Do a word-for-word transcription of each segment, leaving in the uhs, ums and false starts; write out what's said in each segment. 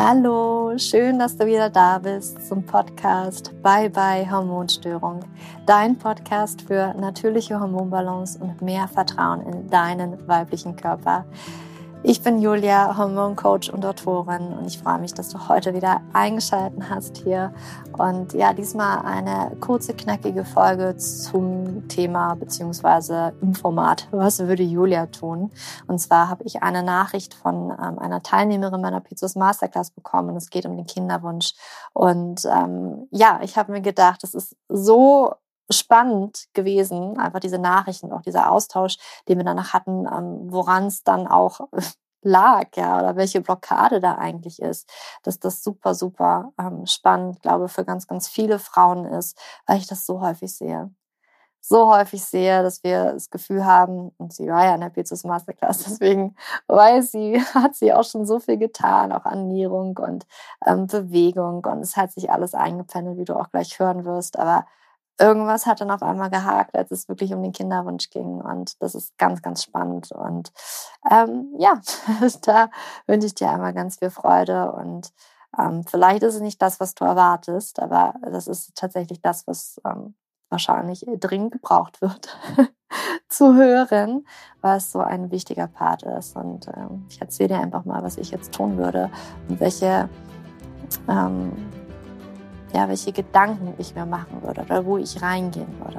Hallo, schön, dass du wieder da bist zum Podcast Bye Bye Hormonstörung. Dein Podcast für natürliche Hormonbalance und mehr Vertrauen in deinen weiblichen Körper. Ich bin Julia, Hormoncoach und Autorin und ich freue mich, dass du heute wieder eingeschaltet hast hier. Und ja, diesmal eine kurze, knackige Folge zum Thema beziehungsweise im Format, was würde Julia tun? Und zwar habe ich eine Nachricht von ähm, einer Teilnehmerin meiner P C O S Masterclass bekommen und es geht um den Kinderwunsch. Und ähm, ja, ich habe mir gedacht, es ist so spannend gewesen, einfach diese Nachrichten, auch dieser Austausch, den wir danach hatten, ähm, woran es dann auch lag, ja, oder welche Blockade da eigentlich ist, dass das super, super ähm, spannend, glaube ich, für ganz, ganz viele Frauen ist, weil ich das so häufig sehe. So häufig sehe, dass wir das Gefühl haben, und sie war ja in der P C O S Masterclass, deswegen weiß sie, hat sie auch schon so viel getan, auch Ernährung und ähm, Bewegung und es hat sich alles eingependelt, wie du auch gleich hören wirst, aber irgendwas hat dann auf einmal gehakt, als es wirklich um den Kinderwunsch ging. Und das ist ganz, ganz spannend. Und ähm, ja, da wünsche ich dir einmal ganz viel Freude. Und ähm, vielleicht ist es nicht das, was du erwartest, aber das ist tatsächlich das, was ähm, wahrscheinlich dringend gebraucht wird, zu hören, was so ein wichtiger Part ist. Und ähm, ich erzähle dir einfach mal, was ich jetzt tun würde und welche ähm, ja, welche Gedanken ich mir machen würde oder wo ich reingehen würde.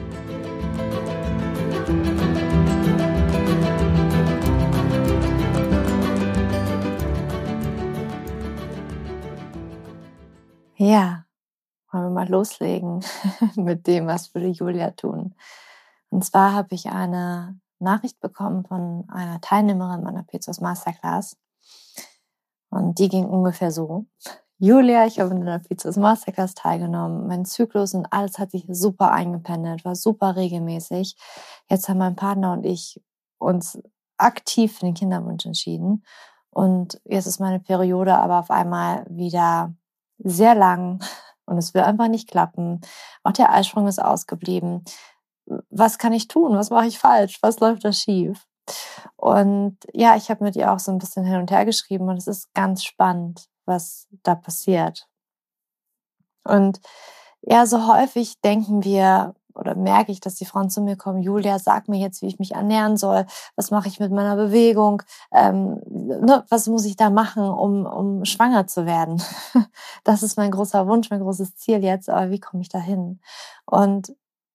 Ja, wollen wir mal loslegen mit dem, was würde Julia tun. Und zwar habe ich eine Nachricht bekommen von einer Teilnehmerin meiner P C O S Masterclass und die ging ungefähr so: Julia, ich habe in der P C O S Masterclass teilgenommen. Mein Zyklus und alles hat sich super eingependelt, war super regelmäßig. Jetzt haben mein Partner und ich uns aktiv für den Kinderwunsch entschieden. Und jetzt ist meine Periode aber auf einmal wieder sehr lang und es will einfach nicht klappen. Auch der Eisprung ist ausgeblieben. Was kann ich tun? Was mache ich falsch? Was läuft da schief? Und ja, ich habe mit ihr auch so ein bisschen hin und her geschrieben und es ist ganz spannend, was da passiert. Und ja, so häufig denken wir oder merke ich, dass die Frauen zu mir kommen: Julia, sag mir jetzt, wie ich mich ernähren soll. Was mache ich mit meiner Bewegung? Ähm, ne, was muss ich da machen, um, um schwanger zu werden? Das ist mein großer Wunsch, mein großes Ziel jetzt, aber wie komme ich da hin? Und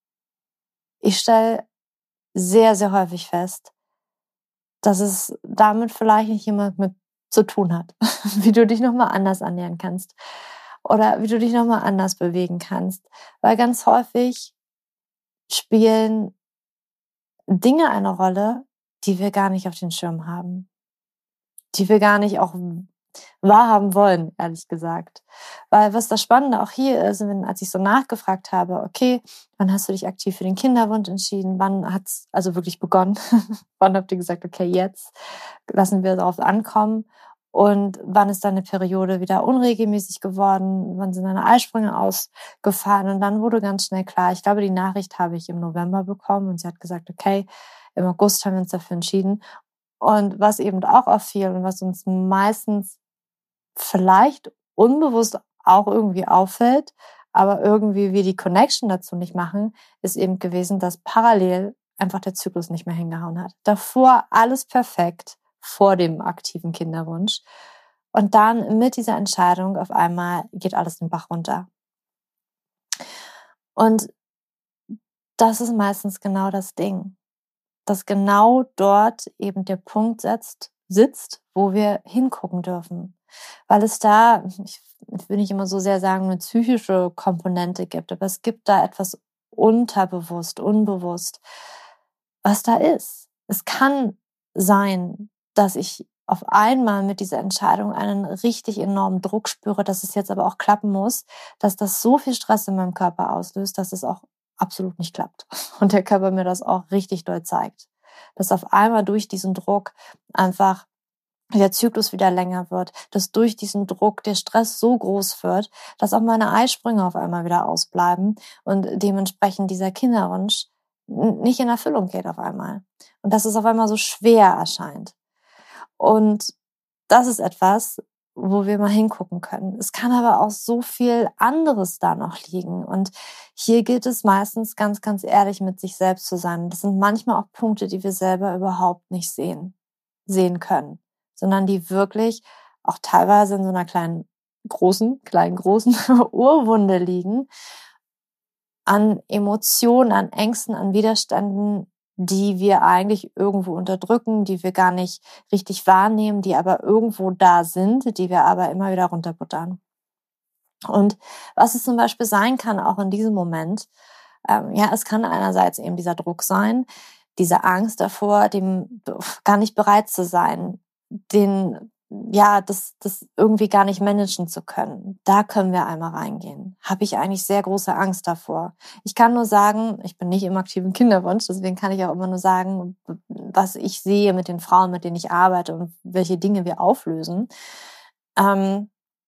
ich stelle sehr, sehr häufig fest, dass es damit vielleicht nicht jemand mit zu tun hat, wie du dich nochmal anders ernähren kannst oder wie du dich nochmal anders bewegen kannst. Weil ganz häufig spielen Dinge eine Rolle, die wir gar nicht auf den Schirm haben, die wir gar nicht auch wahrhaben wollen, ehrlich gesagt. Weil was das Spannende auch hier ist, wenn, als ich so nachgefragt habe, okay, wann hast du dich aktiv für den Kinderwunsch entschieden? Wann hat's also wirklich begonnen? Wann habt ihr gesagt, okay, jetzt lassen wir darauf ankommen? Und wann ist deine Periode wieder unregelmäßig geworden? Wann sind deine Eisprünge ausgefallen? Und dann wurde ganz schnell klar, ich glaube, die Nachricht habe ich im November bekommen und sie hat gesagt, okay, im August haben wir uns dafür entschieden. Und was eben auch auffiel und was uns meistens vielleicht unbewusst auch irgendwie auffällt, aber irgendwie wir die Connection dazu nicht machen, ist eben gewesen, dass parallel einfach der Zyklus nicht mehr hingehauen hat. Davor alles perfekt, vor dem aktiven Kinderwunsch. Und dann mit dieser Entscheidung auf einmal geht alles den Bach runter. Und das ist meistens genau das Ding, dass genau dort eben der Punkt setzt, sitzt, wo wir hingucken dürfen. Weil es da, ich will nicht immer so sehr sagen, eine psychische Komponente gibt, aber es gibt da etwas unterbewusst, unbewusst, was da ist. Es kann sein, dass ich auf einmal mit dieser Entscheidung einen richtig enormen Druck spüre, dass es jetzt aber auch klappen muss, dass das so viel Stress in meinem Körper auslöst, dass es auch absolut nicht klappt. Und der Körper mir das auch richtig doll zeigt. Dass auf einmal durch diesen Druck einfach der Zyklus wieder länger wird, dass durch diesen Druck der Stress so groß wird, dass auch meine Eisprünge auf einmal wieder ausbleiben und dementsprechend dieser Kinderwunsch nicht in Erfüllung geht auf einmal. Und dass es auf einmal so schwer erscheint. Und das ist etwas, wo wir mal hingucken können. Es kann aber auch so viel anderes da noch liegen. Und hier gilt es meistens ganz, ganz ehrlich mit sich selbst zu sein. Das sind manchmal auch Punkte, die wir selber überhaupt nicht sehen, sehen können, sondern die wirklich auch teilweise in so einer kleinen, großen, kleinen, großen Urwunde liegen, an Emotionen, an Ängsten, an Widerständen, die wir eigentlich irgendwo unterdrücken, die wir gar nicht richtig wahrnehmen, die aber irgendwo da sind, die wir aber immer wieder runterbuttern. Und was es zum Beispiel sein kann, auch in diesem Moment, ähm, ja, es kann einerseits eben dieser Druck sein, diese Angst davor, dem gar nicht bereit zu sein, den ja, das, das irgendwie gar nicht managen zu können. Da können wir einmal reingehen. Habe ich eigentlich sehr große Angst davor. Ich kann nur sagen, ich bin nicht im aktiven Kinderwunsch, deswegen kann ich auch immer nur sagen, was ich sehe mit den Frauen, mit denen ich arbeite und welche Dinge wir auflösen. Ähm,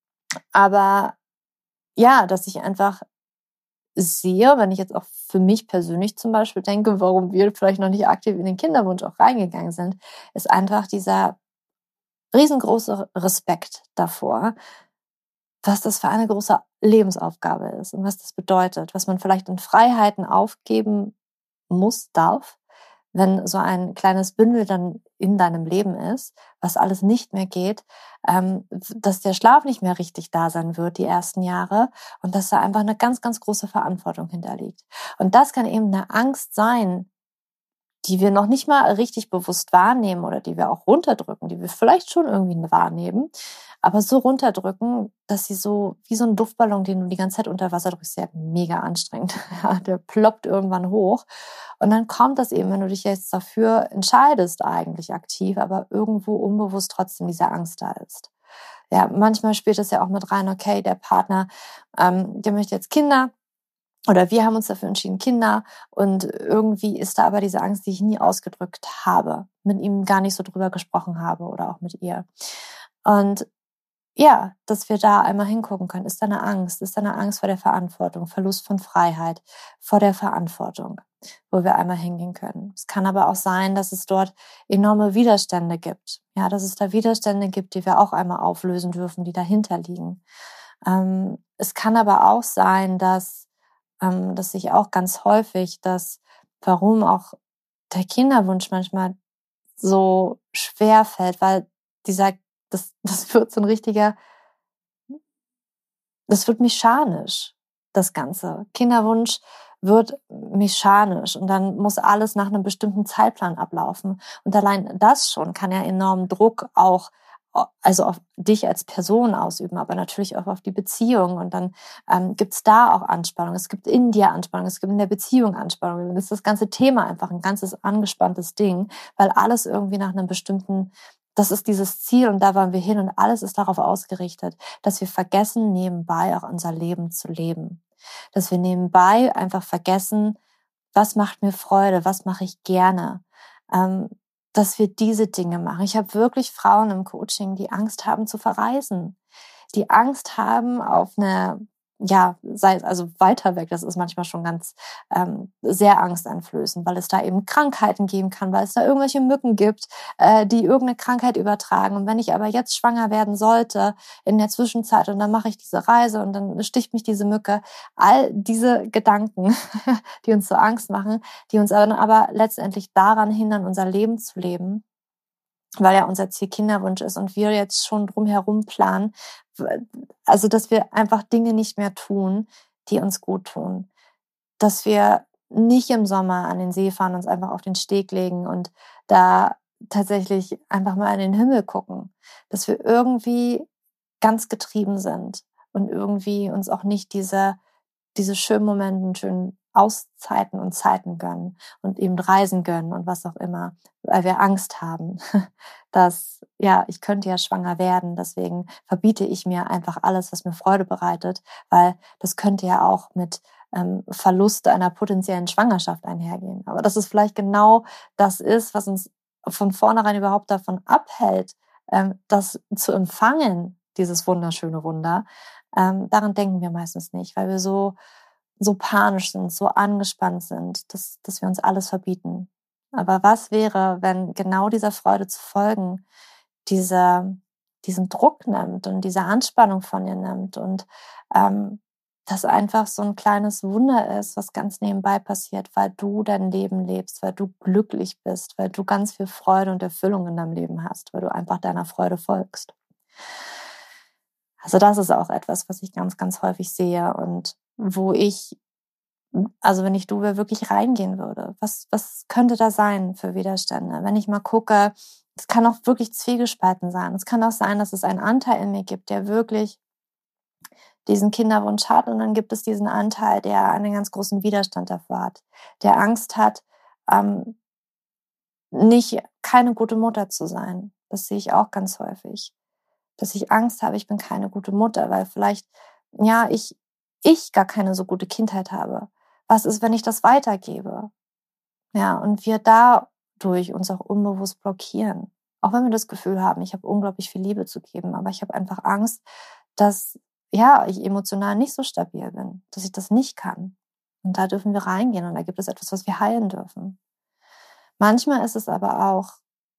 aber ja, dass ich einfach sehe, wenn ich jetzt auch für mich persönlich zum Beispiel denke, warum wir vielleicht noch nicht aktiv in den Kinderwunsch auch reingegangen sind, ist einfach dieser riesengroße Respekt davor, was das für eine große Lebensaufgabe ist und was das bedeutet, was man vielleicht in Freiheiten aufgeben muss, darf, wenn so ein kleines Bündel dann in deinem Leben ist, was alles nicht mehr geht, ähm, dass der Schlaf nicht mehr richtig da sein wird die ersten Jahre und dass da einfach eine ganz, ganz große Verantwortung hinterliegt. Und das kann eben eine Angst sein, die wir noch nicht mal richtig bewusst wahrnehmen oder die wir auch runterdrücken, die wir vielleicht schon irgendwie wahrnehmen, aber so runterdrücken, dass sie so wie so ein Luftballon, den du die ganze Zeit unter Wasser drückst, ja mega anstrengend. Ja, der ploppt irgendwann hoch. Und dann kommt das eben, wenn du dich jetzt dafür entscheidest, eigentlich aktiv, aber irgendwo unbewusst trotzdem diese Angst da ist. Ja, manchmal spielt es ja auch mit rein, okay, der Partner, ähm, der möchte jetzt Kinder, oder wir haben uns dafür entschieden, Kinder. Und irgendwie ist da aber diese Angst, die ich nie ausgedrückt habe, mit ihm gar nicht so drüber gesprochen habe oder auch mit ihr. Und ja, dass wir da einmal hingucken können. Ist da eine Angst? Ist da eine Angst vor der Verantwortung, Verlust von Freiheit, vor der Verantwortung, wo wir einmal hingehen können. Es kann aber auch sein, dass es dort enorme Widerstände gibt. Ja, dass es da Widerstände gibt, die wir auch einmal auflösen dürfen, die dahinter liegen. Ähm, es kann aber auch sein, dass Ähm, dass ich auch ganz häufig, dass warum auch der Kinderwunsch manchmal so schwer fällt, weil dieser, das, das wird so ein richtiger, das wird mechanisch, das Ganze. Kinderwunsch wird mechanisch und dann muss alles nach einem bestimmten Zeitplan ablaufen. Und allein das schon kann ja enormen Druck auch, also auf dich als Person ausüben, aber natürlich auch auf die Beziehung. Und dann ähm, gibt es da auch Anspannung. Es gibt in dir Anspannung, es gibt in der Beziehung Anspannung. Dann ist das ganze Thema einfach ein ganzes angespanntes Ding, weil alles irgendwie nach einem bestimmten, das ist dieses Ziel und da wollen wir hin und alles ist darauf ausgerichtet, dass wir vergessen, nebenbei auch unser Leben zu leben. Dass wir nebenbei einfach vergessen, was macht mir Freude, was mache ich gerne. Ähm, dass wir diese Dinge machen. Ich habe wirklich Frauen im Coaching, die Angst haben zu verreisen, die Angst haben auf eine, ja, sei es also weiter weg, das ist manchmal schon ganz ähm, sehr angsteinflößend, weil es da eben Krankheiten geben kann, weil es da irgendwelche Mücken gibt, äh, die irgendeine Krankheit übertragen. Und wenn ich aber jetzt schwanger werden sollte in der Zwischenzeit und dann mache ich diese Reise und dann sticht mich diese Mücke, all diese Gedanken, die uns so Angst machen, die uns aber, aber letztendlich daran hindern, unser Leben zu leben, weil ja unser Ziel Kinderwunsch ist und wir jetzt schon drumherum planen, also dass wir einfach Dinge nicht mehr tun, die uns gut tun. Dass wir nicht im Sommer an den See fahren, uns einfach auf den Steg legen und da tatsächlich einfach mal in den Himmel gucken. Dass wir irgendwie ganz getrieben sind und irgendwie uns auch nicht diese, diese schönen Momente, schönen Auszeiten und Zeiten gönnen und eben Reisen gönnen und was auch immer, weil wir Angst haben, dass, ja, ich könnte ja schwanger werden, deswegen verbiete ich mir einfach alles, was mir Freude bereitet, weil das könnte ja auch mit ähm, Verlust einer potenziellen Schwangerschaft einhergehen. Aber dass es vielleicht genau das ist, was uns von vornherein überhaupt davon abhält, ähm, das zu empfangen, dieses wunderschöne Wunder, ähm, daran denken wir meistens nicht, weil wir so so panisch sind, so angespannt sind, dass, dass wir uns alles verbieten. Aber was wäre, wenn genau dieser Freude zu folgen, dieser, diesen Druck nimmt und diese Anspannung von ihr nimmt und ähm, das einfach so ein kleines Wunder ist, was ganz nebenbei passiert, weil du dein Leben lebst, weil du glücklich bist, weil du ganz viel Freude und Erfüllung in deinem Leben hast, weil du einfach deiner Freude folgst. Also das ist auch etwas, was ich ganz, ganz häufig sehe und wo ich, also wenn ich du wirklich reingehen würde, was, was könnte da sein für Widerstände? Wenn ich mal gucke, es kann auch wirklich zwiegespalten sein. Es kann auch sein, dass es einen Anteil in mir gibt, der wirklich diesen Kinderwunsch hat und dann gibt es diesen Anteil, der einen ganz großen Widerstand davor hat, der Angst hat, ähm, nicht keine gute Mutter zu sein. Das sehe ich auch ganz häufig. Dass ich Angst habe, ich bin keine gute Mutter, weil vielleicht, ja, ich, ich gar keine so gute Kindheit habe. Was ist, wenn ich das weitergebe? Ja, und wir dadurch uns auch unbewusst blockieren. Auch wenn wir das Gefühl haben, ich habe unglaublich viel Liebe zu geben, aber ich habe einfach Angst, dass, ja, ich emotional nicht so stabil bin, dass ich das nicht kann. Und da dürfen wir reingehen und da gibt es etwas, was wir heilen dürfen. Manchmal ist es aber auch,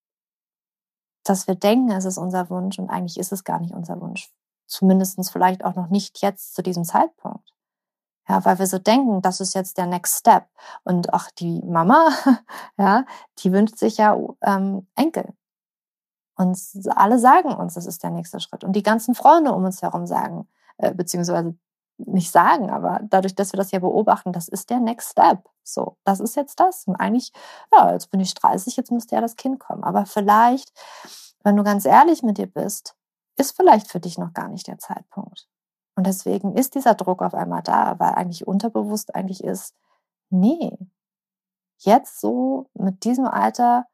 dass wir denken, es ist unser Wunsch und eigentlich ist es gar nicht unser Wunsch. Zumindest vielleicht auch noch nicht jetzt zu diesem Zeitpunkt. Ja, weil wir so denken, das ist jetzt der Next Step. Und auch die Mama, ja, die wünscht sich ja ähm, Enkel. Und alle sagen uns, das ist der nächste Schritt. Und die ganzen Freunde um uns herum sagen, äh, beziehungsweise nicht sagen, aber dadurch, dass wir das ja beobachten, das ist der Next Step. So, das ist jetzt das. Und eigentlich, ja, jetzt bin ich dreißig, jetzt müsste ja das Kind kommen. Aber vielleicht, wenn du ganz ehrlich mit dir bist, ist vielleicht für dich noch gar nicht der Zeitpunkt. Und deswegen ist dieser Druck auf einmal da, weil eigentlich unterbewusst eigentlich ist, nee, jetzt so mit diesem Alter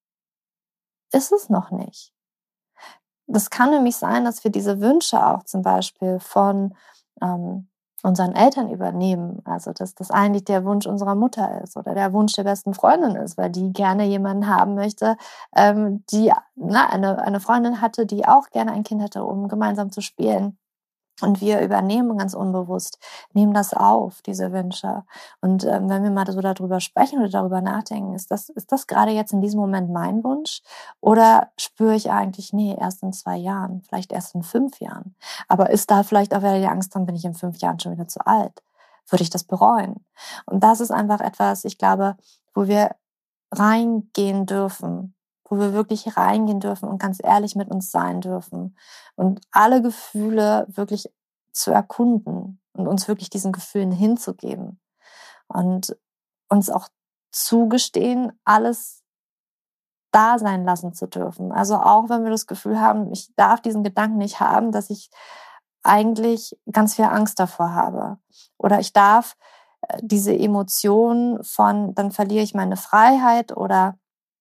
ist es noch nicht. Das kann nämlich sein, dass wir diese Wünsche auch zum Beispiel von ähm, unseren Eltern übernehmen. Also dass das eigentlich der Wunsch unserer Mutter ist oder der Wunsch der besten Freundin ist, weil die gerne jemanden haben möchte, ähm, die na, eine, eine Freundin hatte, die auch gerne ein Kind hatte, um gemeinsam zu spielen. Und wir übernehmen ganz unbewusst, nehmen das auf, diese Wünsche. Und ähm, wenn wir mal so darüber sprechen oder darüber nachdenken, ist das, ist das gerade jetzt in diesem Moment mein Wunsch? Oder spüre ich eigentlich, nee, erst in zwei Jahren, vielleicht erst in fünf Jahren. Aber ist da vielleicht auch wieder die Angst dran, bin ich in fünf Jahren schon wieder zu alt? Würde ich das bereuen? Und das ist einfach etwas, ich glaube, wo wir reingehen dürfen, wo wir wirklich reingehen dürfen und ganz ehrlich mit uns sein dürfen und alle Gefühle wirklich zu erkunden und uns wirklich diesen Gefühlen hinzugeben und uns auch zugestehen, alles da sein lassen zu dürfen. Also auch wenn wir das Gefühl haben, ich darf diesen Gedanken nicht haben, dass ich eigentlich ganz viel Angst davor habe. Oder ich darf diese Emotion von, dann verliere ich meine Freiheit oder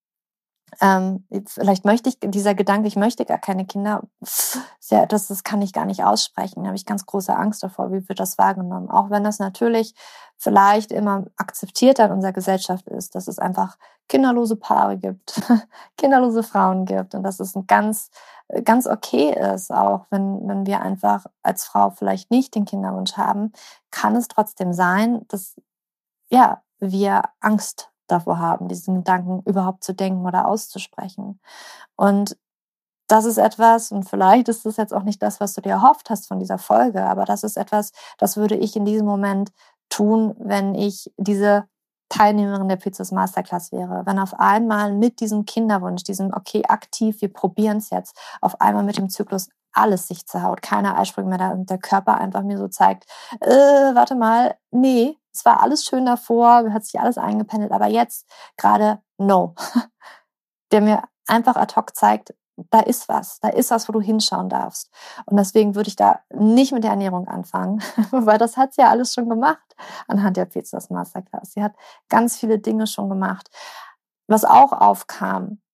Ähm, vielleicht möchte ich, dieser Gedanke, ich möchte gar keine Kinder, ja, das, das kann ich gar nicht aussprechen. Da habe ich ganz große Angst davor, wie wird das wahrgenommen. Auch wenn das natürlich vielleicht immer akzeptierter in unserer Gesellschaft ist, dass es einfach kinderlose Paare gibt, kinderlose Frauen gibt und dass es ein ganz, ganz okay ist, auch wenn, wenn wir einfach als Frau vielleicht nicht den Kinderwunsch haben, kann es trotzdem sein, dass, ja, wir Angst davor haben, diesen Gedanken überhaupt zu denken oder auszusprechen. Und das ist etwas, und vielleicht ist das jetzt auch nicht das, was du dir erhofft hast von dieser Folge, aber das ist etwas, das würde ich in diesem Moment tun, wenn ich diese Teilnehmerin der P C O S Masterclass wäre. Wenn auf einmal mit diesem Kinderwunsch, diesem, okay, aktiv, wir probieren es jetzt, auf einmal mit dem Zyklus alles sich zerhaut, keine Eisprünge mehr da und der Körper einfach mir so zeigt, äh, warte mal, nee, es war alles schön davor, hat sich alles eingependelt, aber jetzt gerade no. Der mir einfach ad hoc zeigt, da ist was, da ist was, wo du hinschauen darfst. Und deswegen würde ich da nicht mit der Ernährung anfangen, weil das hat sie ja alles schon gemacht anhand der P C O S Masterclass. Sie hat ganz viele Dinge schon gemacht. Was auch aufkam,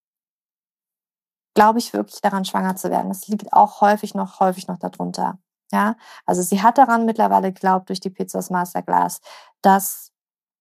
glaube ich wirklich daran, schwanger zu werden. Das liegt auch häufig noch, häufig noch darunter. Ja, also sie hat daran mittlerweile geglaubt durch die P C O S Masterclass, dass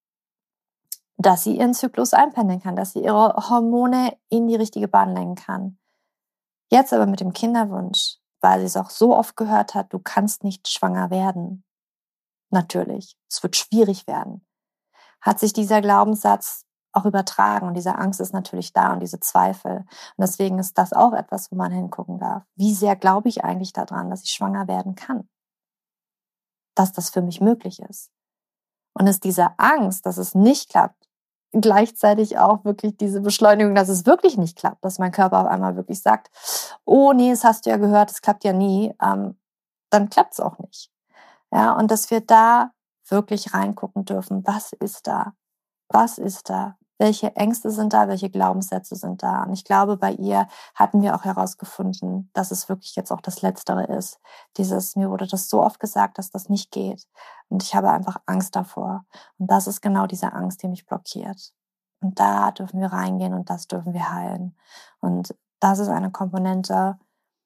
dass sie ihren Zyklus einpendeln kann, dass sie ihre Hormone in die richtige Bahn lenken kann. Jetzt aber mit dem Kinderwunsch, weil sie es auch so oft gehört hat, du kannst nicht schwanger werden. Natürlich, es wird schwierig werden. Hat sich dieser Glaubenssatz auch übertragen. Und diese Angst ist natürlich da und diese Zweifel. Und deswegen ist das auch etwas, wo man hingucken darf. Wie sehr glaube ich eigentlich daran, dass ich schwanger werden kann? Dass das für mich möglich ist. Und ist diese Angst, dass es nicht klappt, gleichzeitig auch wirklich diese Beschleunigung, dass es wirklich nicht klappt, dass mein Körper auf einmal wirklich sagt, oh nee, das hast du ja gehört, es klappt ja nie, ähm, dann klappt es auch nicht. Ja, und dass wir da wirklich reingucken dürfen, was ist da? Was ist da? Welche Ängste sind da? Welche Glaubenssätze sind da? Und ich glaube, bei ihr hatten wir auch herausgefunden, dass es wirklich jetzt auch das Letztere ist. Dieses, mir wurde das so oft gesagt, dass das nicht geht. Und ich habe einfach Angst davor. Und das ist genau diese Angst, die mich blockiert. Und da dürfen wir reingehen und das dürfen wir heilen. Und das ist eine Komponente,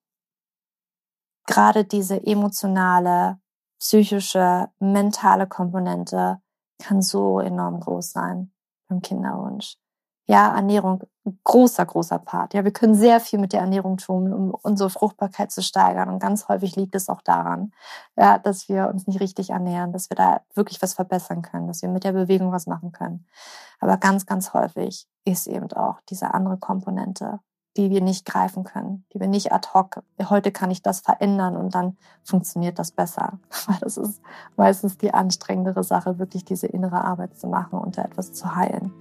gerade diese emotionale, psychische, mentale Komponente kann so enorm groß sein beim Kinderwunsch. Ja, Ernährung, ein großer, großer Part. Ja, wir können sehr viel mit der Ernährung tun, um unsere Fruchtbarkeit zu steigern. Und ganz häufig liegt es auch daran, ja, dass wir uns nicht richtig ernähren, dass wir da wirklich was verbessern können, dass wir mit der Bewegung was machen können. Aber ganz, ganz häufig ist eben auch diese andere Komponente, die wir nicht greifen können, die wir nicht ad hoc, heute kann ich das verändern und dann funktioniert das besser. Weil das ist meistens die anstrengendere Sache, wirklich diese innere Arbeit zu machen und da etwas zu heilen.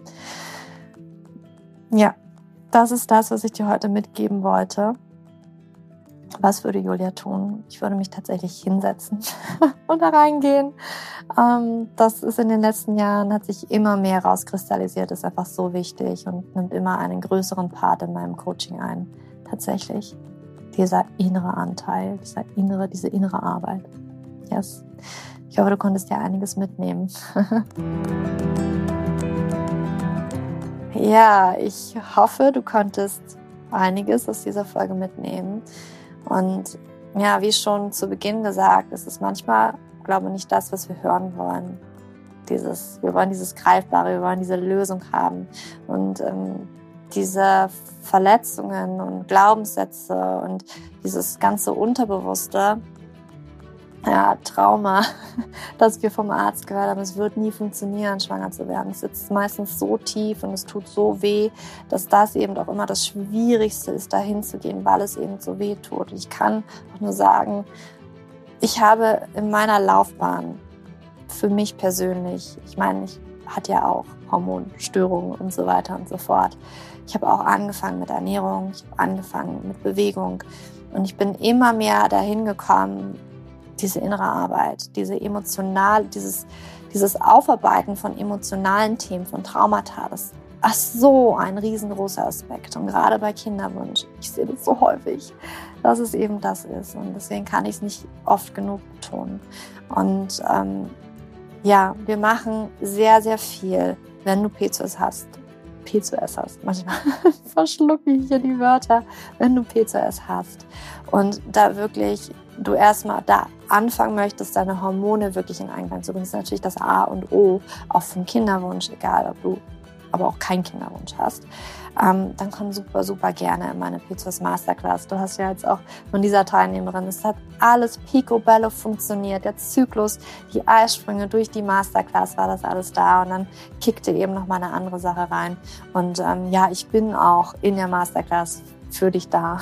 Ja, das ist das, was ich dir heute mitgeben wollte. Was würde Julia tun? Ich würde mich tatsächlich hinsetzen und da reingehen. Das ist in den letzten Jahren, hat sich immer mehr rauskristallisiert, ist einfach so wichtig und nimmt immer einen größeren Part in meinem Coaching ein. Tatsächlich. Dieser innere Anteil, dieser innere, diese innere Arbeit. Yes. Ich hoffe, du konntest dir einiges mitnehmen. Ja, ich hoffe, du konntest einiges aus dieser Folge mitnehmen. Und ja, wie schon zu Beginn gesagt, ist es manchmal, glaube ich, nicht das, was wir hören wollen. Dieses, wir wollen dieses Greifbare, wir wollen diese Lösung haben. Und ähm, diese Verletzungen und Glaubenssätze und dieses ganze Unterbewusste, ja, Trauma, das wir vom Arzt gehört haben, es wird nie funktionieren, schwanger zu werden. Es sitzt meistens so tief und es tut so weh, dass das eben auch immer das Schwierigste ist, dahin zu gehen, weil es eben so weh tut. Und ich kann auch nur sagen, ich habe in meiner Laufbahn für mich persönlich, ich meine, ich hatte ja auch Hormonstörungen und so weiter und so fort. Ich habe auch angefangen mit Ernährung, ich habe angefangen mit Bewegung und ich bin immer mehr dahin gekommen, diese innere Arbeit, diese emotional, dieses, dieses Aufarbeiten von emotionalen Themen, von Traumata, das ist so ein riesengroßer Aspekt. Und gerade bei Kinderwunsch, ich sehe das so häufig, dass es eben das ist. Und deswegen kann ich es nicht oft genug betonen. Und ähm, ja, wir machen sehr, sehr viel, wenn du P C O S hast. P C O S hast. Manchmal verschlucke ich hier die Wörter, wenn du P C O S hast. Und da wirklich du erstmal da anfangen möchtest, deine Hormone wirklich in Einklang zu bringen. Das ist natürlich das A und O, auch vom Kinderwunsch, egal ob du aber auch keinen Kinderwunsch hast, ähm, dann komm super, super gerne in meine P C O S Masterclass. Du hast ja jetzt auch von dieser Teilnehmerin, es hat alles picobello funktioniert, der Zyklus, die Eisprünge durch die Masterclass war das alles da und dann kickte eben noch mal eine andere Sache rein. Und ähm, ja, ich bin auch in der Masterclass für dich da,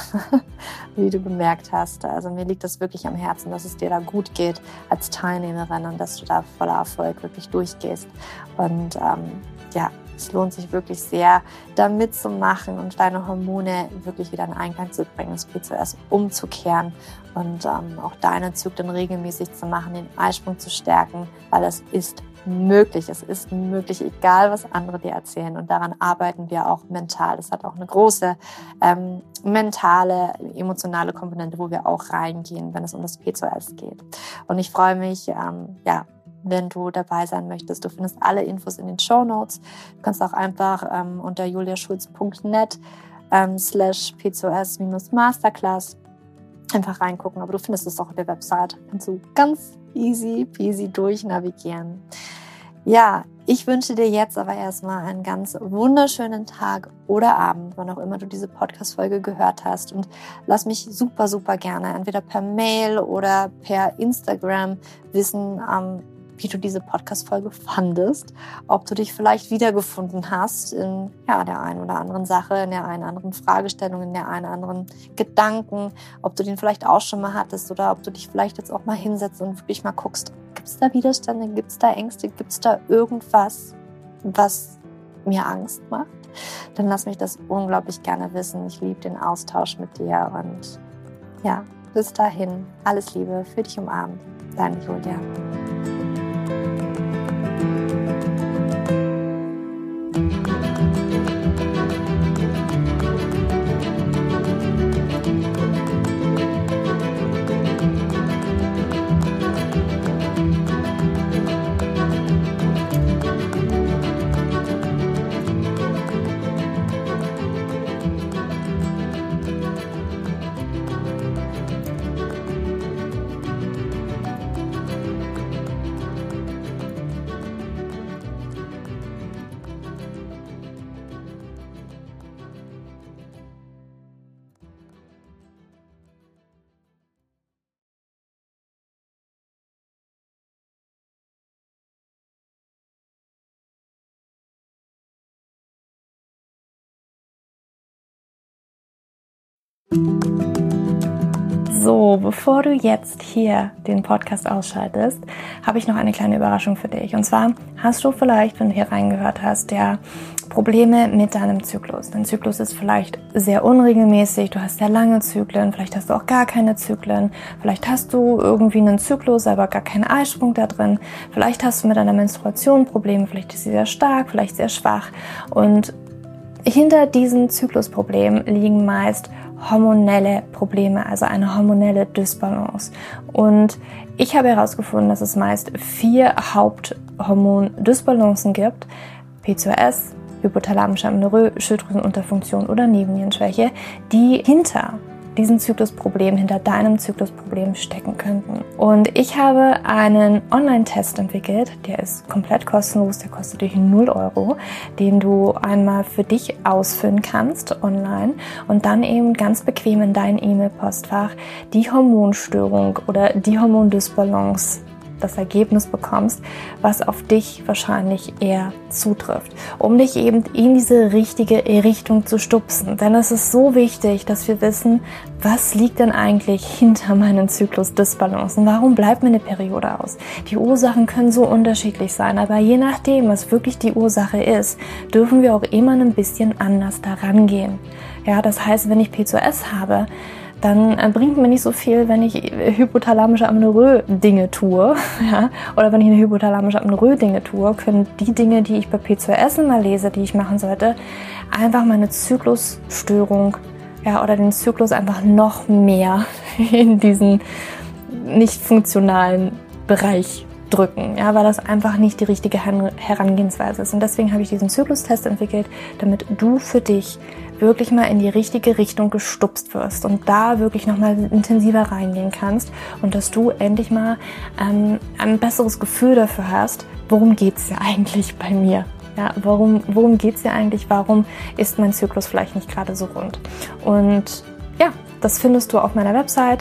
wie du gemerkt hast. Also mir liegt das wirklich am Herzen, dass es dir da gut geht als Teilnehmerin und dass du da voller Erfolg wirklich durchgehst. Und ähm, ja, es lohnt sich wirklich sehr, da mitzumachen und deine Hormone wirklich wieder in Einklang zu bringen, das P C O S umzukehren und ähm, auch deine Zyklen regelmäßig zu machen, den Eisprung zu stärken, weil es ist möglich. Es ist möglich, egal was andere dir erzählen. Und daran arbeiten wir auch mental. Das hat auch eine große ähm, mentale, emotionale Komponente, wo wir auch reingehen, wenn es um das P C O S geht. Und ich freue mich, ähm, ja, wenn du dabei sein möchtest. Du findest alle Infos in den Shownotes. Du kannst auch einfach ähm, unter juliaschulz punkt net ähm, slash P C O S minus Masterclass einfach reingucken. Aber du findest es auch auf der Website. Kannst du ganz easy peasy durchnavigieren. Ja, ich wünsche dir jetzt aber erstmal einen ganz wunderschönen Tag oder Abend, wann auch immer du diese Podcast-Folge gehört hast. Und lass mich super, super gerne entweder per Mail oder per Instagram wissen, ähm, wie du diese Podcast-Folge fandest, ob du dich vielleicht wiedergefunden hast in ja, der einen oder anderen Sache, in der einen oder anderen Fragestellung, in der einen oder anderen Gedanken, ob du den vielleicht auch schon mal hattest oder ob du dich vielleicht jetzt auch mal hinsetzt und wirklich mal guckst, gibt es da Widerstände, gibt es da Ängste, gibt es da irgendwas, was mir Angst macht? Dann lass mich das unglaublich gerne wissen. Ich liebe den Austausch mit dir und ja, bis dahin, alles Liebe, für dich umarmt, deine Julia. So, bevor du jetzt hier den Podcast ausschaltest, habe ich noch eine kleine Überraschung für dich. Und zwar hast du vielleicht, wenn du hier reingehört hast, ja Probleme mit deinem Zyklus. Dein Zyklus ist vielleicht sehr unregelmäßig, du hast sehr lange Zyklen, vielleicht hast du auch gar keine Zyklen, vielleicht hast du irgendwie einen Zyklus, aber gar keinen Eisprung da drin, vielleicht hast du mit deiner Menstruation Probleme, vielleicht ist sie sehr stark, vielleicht sehr schwach. Und hinter diesen Zyklusproblemen liegen meist hormonelle Probleme, also eine hormonelle Dysbalance. Und ich habe herausgefunden, dass es meist vier Haupthormon-Dysbalancen gibt: P C O S, hypothalamische Amenorrhoe, Schilddrüsenunterfunktion oder Nebennierenschwäche, die hinter diesen Zyklusproblem, hinter deinem Zyklusproblem stecken könnten. Und ich habe einen Online-Test entwickelt, der ist komplett kostenlos, der kostet dich null Euro, den du einmal für dich ausfüllen kannst online und dann eben ganz bequem in dein E-Mail-Postfach die Hormonstörung oder die Hormondysbalance, das Ergebnis bekommst, was auf dich wahrscheinlich eher zutrifft, um dich eben in diese richtige Richtung zu stupsen. Denn es ist so wichtig, dass wir wissen, was liegt denn eigentlich hinter meinen Zyklusdysbalancen? Warum bleibt mir eine Periode aus? Die Ursachen können so unterschiedlich sein, aber je nachdem, was wirklich die Ursache ist, dürfen wir auch immer ein bisschen anders daran gehen. Ja, das heißt, wenn ich P C O S habe, dann bringt mir nicht so viel, wenn ich hypothalamische Amenorrhoe Dinge tue, ja, oder wenn ich eine hypothalamische Amenorrhoe Dinge tue, können die Dinge, die ich bei P C O S immer lese, die ich machen sollte, einfach meine Zyklusstörung, ja, oder den Zyklus einfach noch mehr in diesen nicht funktionalen Bereich drücken, ja, weil das einfach nicht die richtige Herangehensweise ist. Und deswegen habe ich diesen Zyklustest entwickelt, damit du für dich wirklich mal in die richtige Richtung gestupst wirst und da wirklich nochmal intensiver reingehen kannst und dass du endlich mal ähm, ein besseres Gefühl dafür hast, worum geht's ja eigentlich bei mir? Ja, warum, worum geht's ja eigentlich? Warum ist mein Zyklus vielleicht nicht gerade so rund? Und ja, das findest du auf meiner Website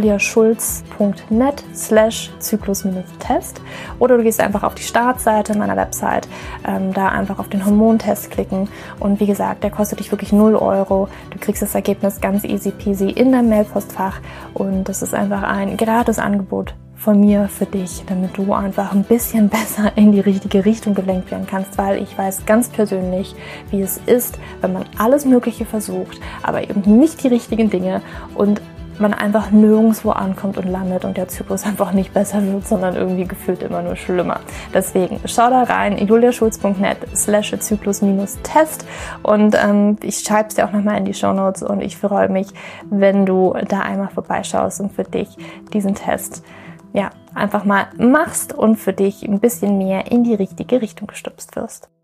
juliaschulz.net slash Zyklus-Test oder du gehst einfach auf die Startseite meiner Website, ähm, da einfach auf den Hormontest klicken und wie gesagt, der kostet dich wirklich null Euro. Du kriegst das Ergebnis ganz easy peasy in deinem Mailpostfach und das ist einfach ein gratis Angebot von mir für dich, damit du einfach ein bisschen besser in die richtige Richtung gelenkt werden kannst, weil ich weiß ganz persönlich, wie es ist, wenn man alles Mögliche versucht, aber eben nicht die richtigen Dinge und man einfach nirgendwo ankommt und landet und der Zyklus einfach nicht besser wird, sondern irgendwie gefühlt immer nur schlimmer. Deswegen schau da rein, juliaschulz.net slash Zyklus-Test und ähm, ich schreibe es dir auch nochmal in die Shownotes und ich freue mich, wenn du da einmal vorbeischaust und für dich diesen Test ja, einfach mal machst und für dich ein bisschen mehr in die richtige Richtung gestupst wirst.